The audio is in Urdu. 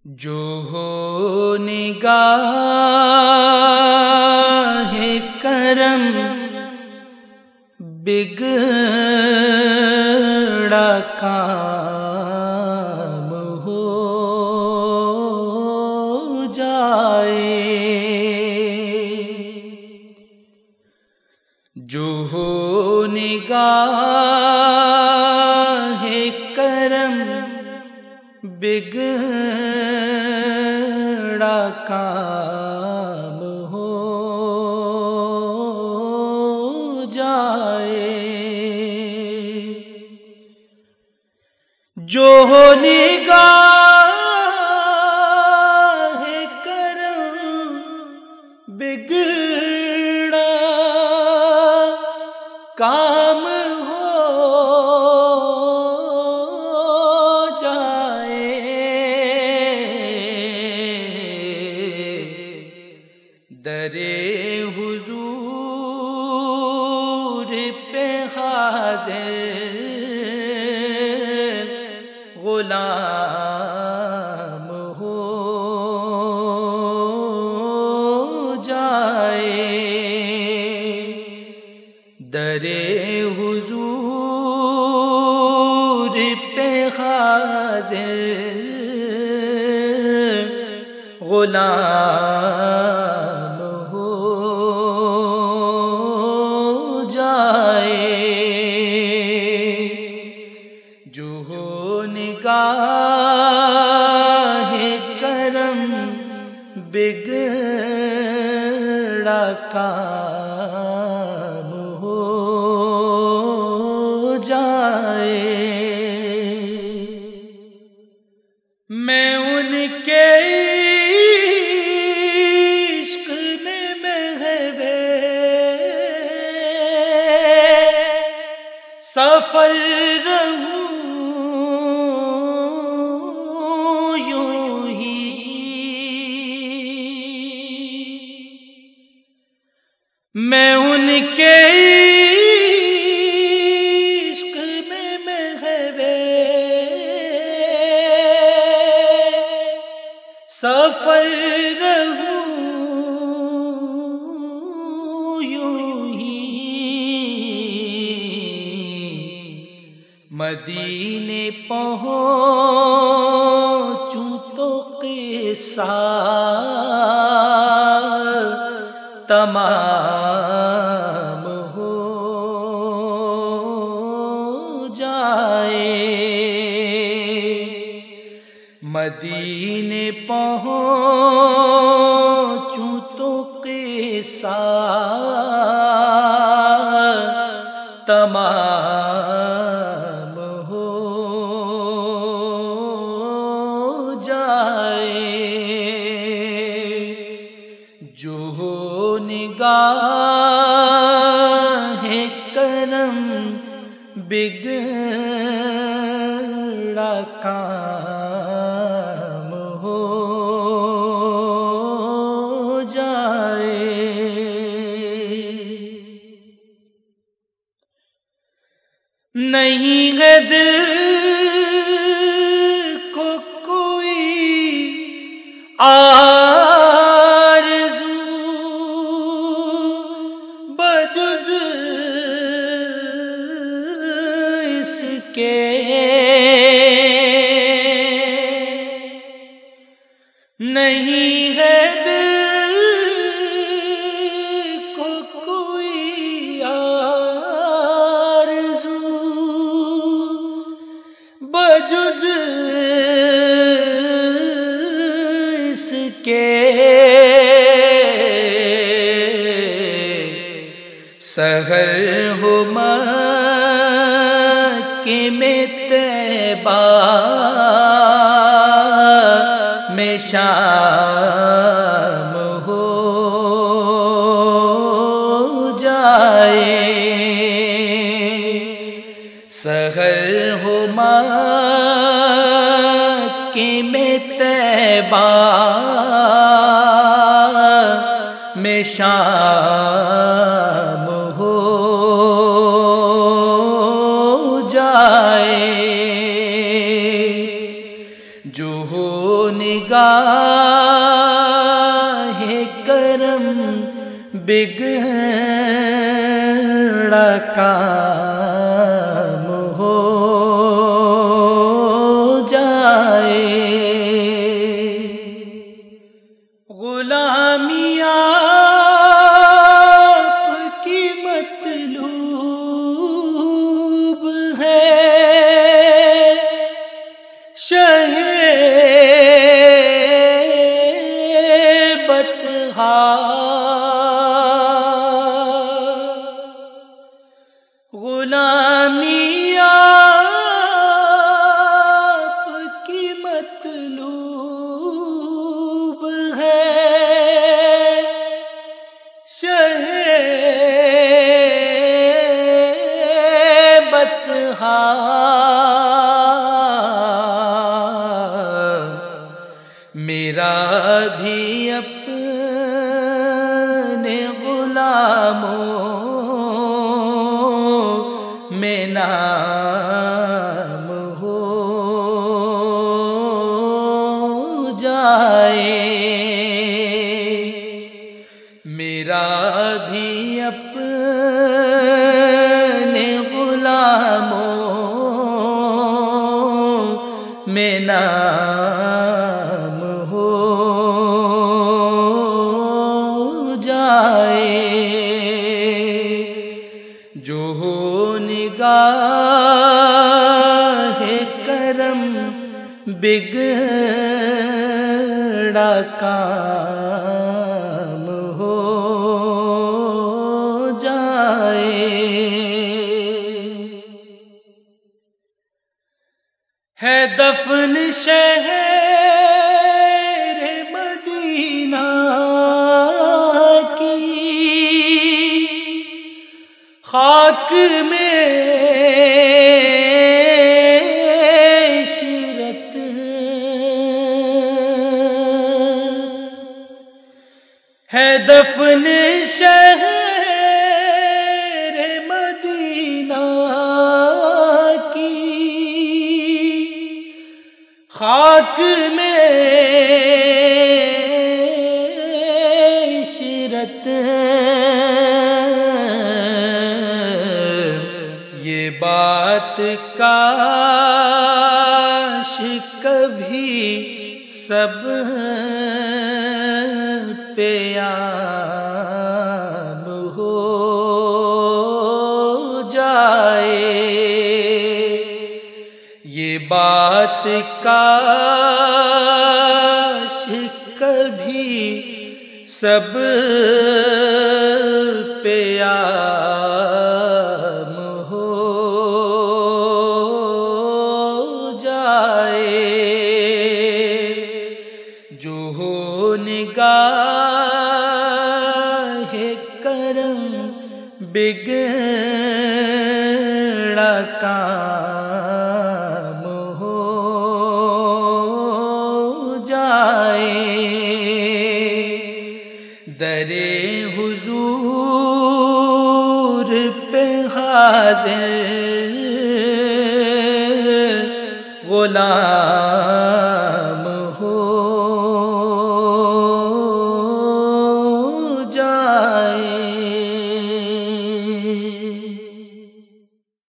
جو ہو نگاہ کرم بگڑا کام ہو جائے، جو ہو نگاہ کرم بگڑا کام ہو جائے، جو ہو نگاہ کرم بگڑا کام ہو درے حضور پہ حاضر غلام ہو جائے، درے حضور پہ حاضر غلام ہو جائے، جو ہو نگاہ کرم بگڑا کام ہو جائے۔ میں ان کے سفر رہوں یوں ہی، میں ان کے عشق میں محوے سفر رہوں یوں ہی، مدینے پہنچوں تو قصہ تمام ہو جائے، مدینے پہنچوں تو قصہ تمام ہو جائے، جو ہو نگاہ کرم بگڑا کام ہو جائے۔ نہیں ہے دل کو کوئی آرزو بجز اس کے، نہیں ہے دل کو کوئی بجز اس کے، سحر ہو مکے میں طیبہ میں شام ہو جائے، سحر ہو مکے میں طیبہ میں شام ہو جائے، جو ہو نگاہ نگاہ کرم بگڑا کام ہو جائے، غلامی آپ کی مطلوب ہے، شہ بطحا غلامی آپ کی مطلوب ہے، شہ بطحا میرا بھی اپنے غلاموں میں نام ہو جائے، میرا بھی اپنے غلاموں میں نام ہو جائے، جو ہو نگاہ کرم بگڑا کام ہو جائے، ہے دفن شہر مدینہ کی خاک میں عشرت، ہے دفن شہر مدینہ کی خاک میں عشرت، یہ بات کاش کبھی سب پہ عام ہو جائے، یہ بات کاش کبھی سب پہ عام ہو جائے، جو ہو نگاہ کرم بگڑا کام ہو جائے، در حضور پہ حاضر غلام